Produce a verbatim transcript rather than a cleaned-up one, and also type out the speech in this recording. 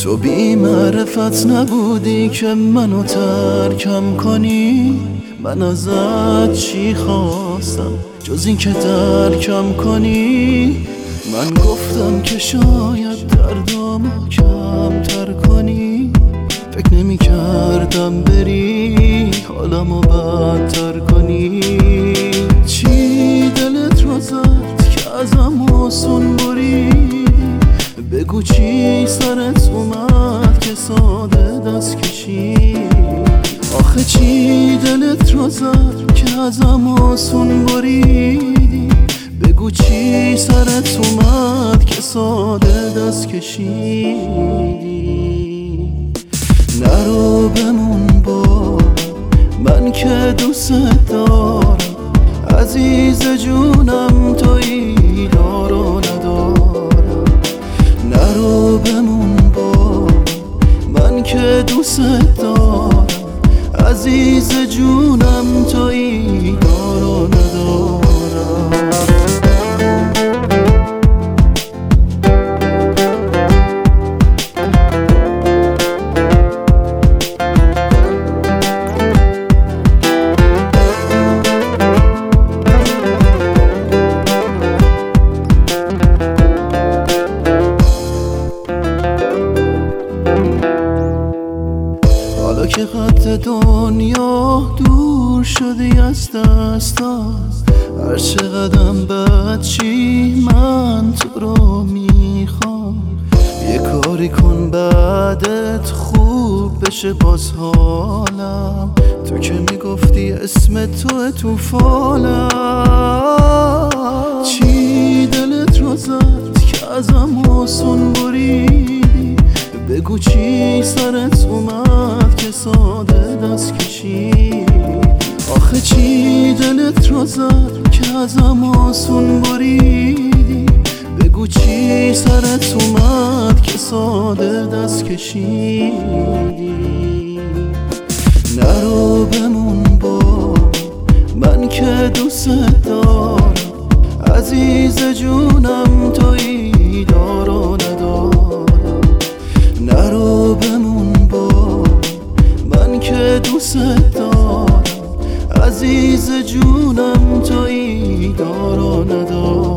تو بی معرفت نبودی که منو ترکم کنی. من ازت چی خواستم جز این که ترکم کنی؟ من گفتم که شاید دردامو کمتر کنی. فکر نمی کردم بری حالمو بدتر کنی. چی دلت رو زد که ازم آسون بریدی؟ بگو چی سرت اومد که ساده دست کشی؟ آخه چی دلت رو زد که ازم آسون بریدی؟ بگو چی سرت اومد که ساده دست کشیدی؟ نرو بمون با من که دوست دارم، عزیز جونم تویی دار و ندارم. نرو بمون با من که دوست دارم، عزیز جونم تویی دار و ندارم. حالا که خط دنیا دور شدی از دستم، هر چقدرم بد چی من تو رو میخوام. یه کاری کن بعدت خوب بشه باز حالم. تو که میگفتی اسم تو تو فالم. چی دلت رو زد که ازم آسون بریدی؟ بگو چی سرت اومد که ساده دست کشی؟ آخه چی دلت رو زد که ازم آسون بریدی؟ بگو چی سرت اومد که ساده دست کشیدی؟ نرو بمون با من که دوست دارم، عزیز جونم تویی دار و ندارم. نرو بمون با من که دوست دارم، عزیز جونم تویی دار و ندارم.